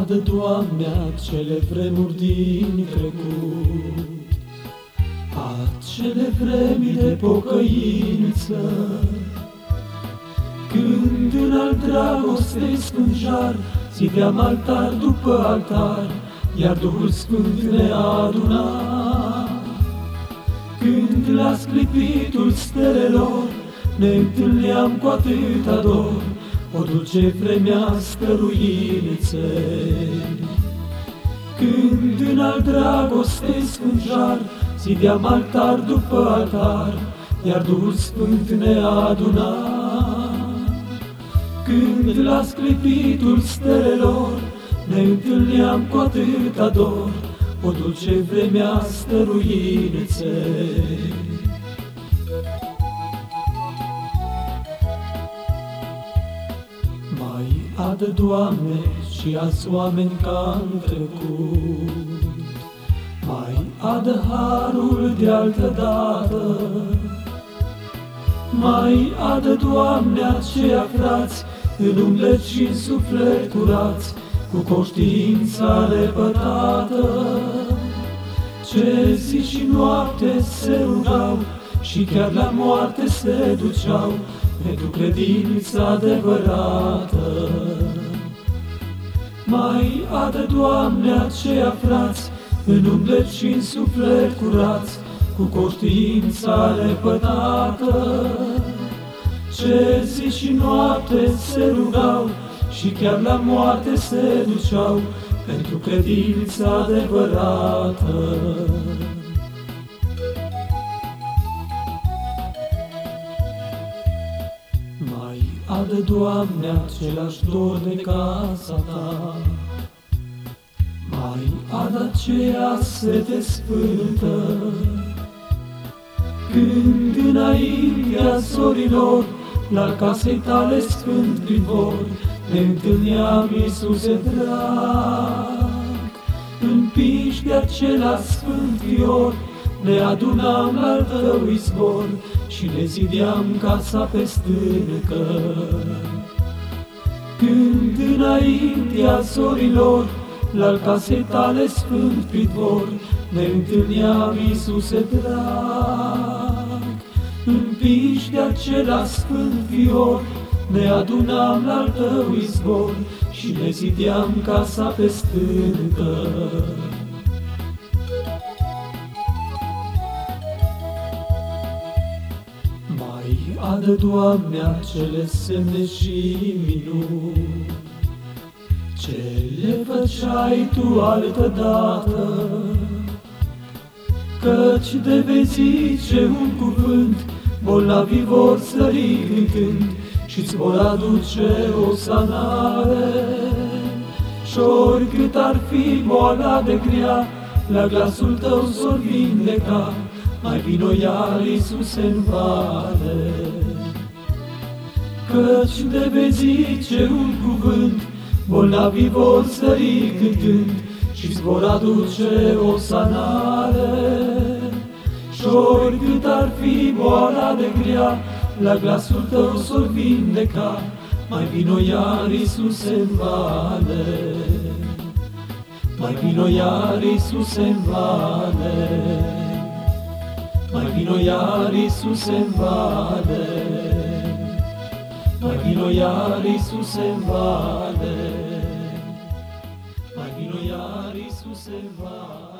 adă, Doamne, acele vremuri din trecut, acele vremi de pocăință, când în al dragostei scânjar zideam altar după altar, iar Duhul Sfânt ne aduna. Când la sclipitul stelelor ne întâlneam cu atâta dor, o dulce vremească ruință. Când în al dragostei scânjar zideam altar după altar, iar Duhul Sfânt ne aduna. Când la sclipitul stelelor ne întâlneam cu atâta dor, o dulce vremească ruință. Mai adă, Doamne, și azi oameni ca-n trecut, mai adă harul de altă dată, mai adă, Doamne, aceia frați în umblet și în suflet curați, cu conștiința repătată, ce zi și noapte se rugau și chiar la moarte se duceau pentru credința adevărată. Mai adă, Doamne, aceia frați în umblet și în suflet curați, cu conștiința repătată, ce zi și noapte se rugau și chiar la moarte se duceau pentru credința adevărată. Mai adă, Doamne, același dor de casa Ta, mai adă aceea sete sfântă, când înaintea zorilor la casei Tale sfânt prin vor ne întâlneam, Iisuse drag. Împinși de acela sfânt fior, ne adunam la-al Tău izvor și ne zideam casa pe stâncă. Când înaintea zorilor la-al casei Tale sfânt pridvor ne întâlneam, Iisuse drag. Împinși de acela sfânt fior, ne adunam la-al Tău izvor și ne zideam casa pe stâncă. Mai adă, Doamne, acele semne și minuni, ce le făceai Tu altădată, căci de vei zice un cuvânt, bolnavii vor sări cântând și-ți vor aduce o sanare. Și oricât ar fi boala de grea, la glasul Tău s-or vindeca, mai vino iar, Iisuse, în vale. Căci de vei zice un cuvânt, bolnavii vor sări cântând și-ți vor aduce o sanare. Și oricât ar fi boala de grea, la glasul Tău s-or vindeca, mai vino iar, Iisuse, în vale. Mai vino iar, Iisuse, în vale. Mai vino iar, Iisuse, în vale. Mai vino iar, Iisuse, în vale. Mai vino iar, Iisuse, în vale.